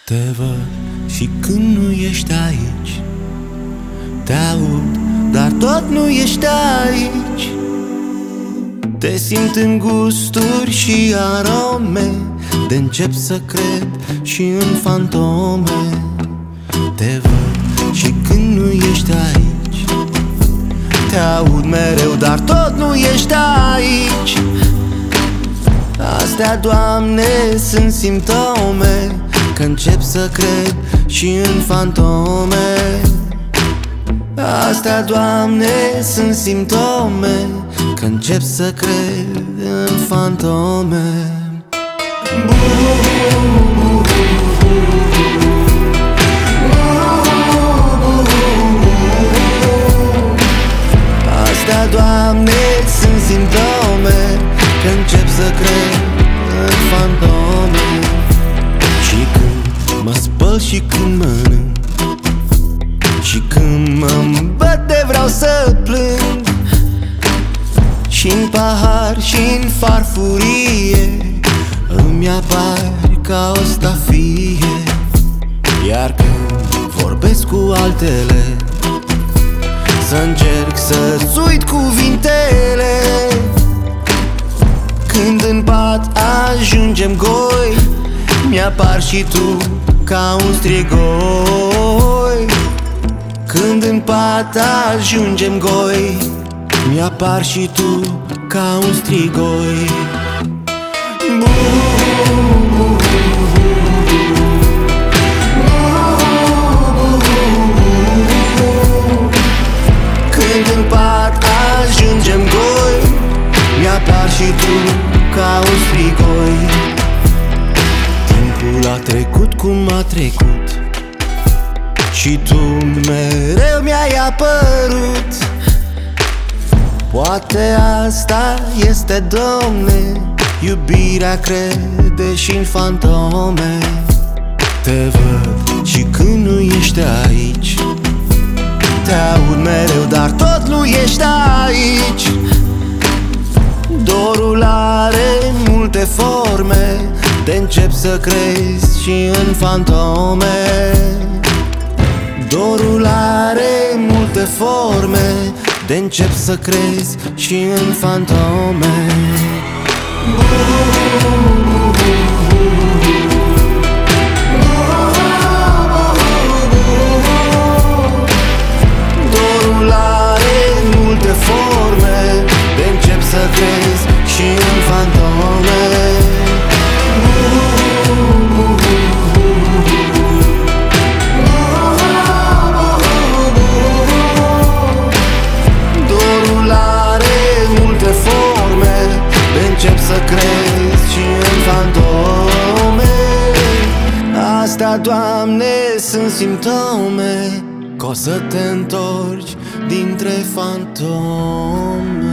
Te văd și când nu ești aici, te aud, dar tot nu ești aici. Te simt în gusturi și arome, de-încep să cred și în fantome. Te văd și când nu ești aici, te aud mereu, dar tot nu ești aici. Astea, Doamne, sunt simptome că încep să cred și în fantome. Astea, Doamne, sunt simptome că încep să cred în fantome. Astea, Doamne, sunt simptome că încep să cred în fantome. Și când mă spăl și când mănânc, și când mă îmbăt vreau să plâng, și-n pahar și-n farfurie îmi apar ca o stafie. Iar când vorbesc cu altele, să încerc să-ți uit cuvintele. Când în pat ajungem goi, mi-apar și tu ca un strigoi. Când în pat ajungem goi, mi-apar și tu ca un strigoi. Când în pat ajungem goi, mi-apar și tu ca un strigoi. Timpul a trecut cum a trecut și tu mereu mi-ai apărut. Poate asta este, Doamne, iubirea crede și-n fantome. Te văd și când nu ești aici, te aud mereu, dar tot nu ești aici. Dorul are multe forme, de-încep să crezi și în fantome. Dorul are multe forme, de-încep să crezi și în fantome. Dorul are multe forme, de-încep să crezi și în fantome. Încep să crezi și în fantome. Astea, Doamne, sunt simptome că o să te întorci dintre fantome.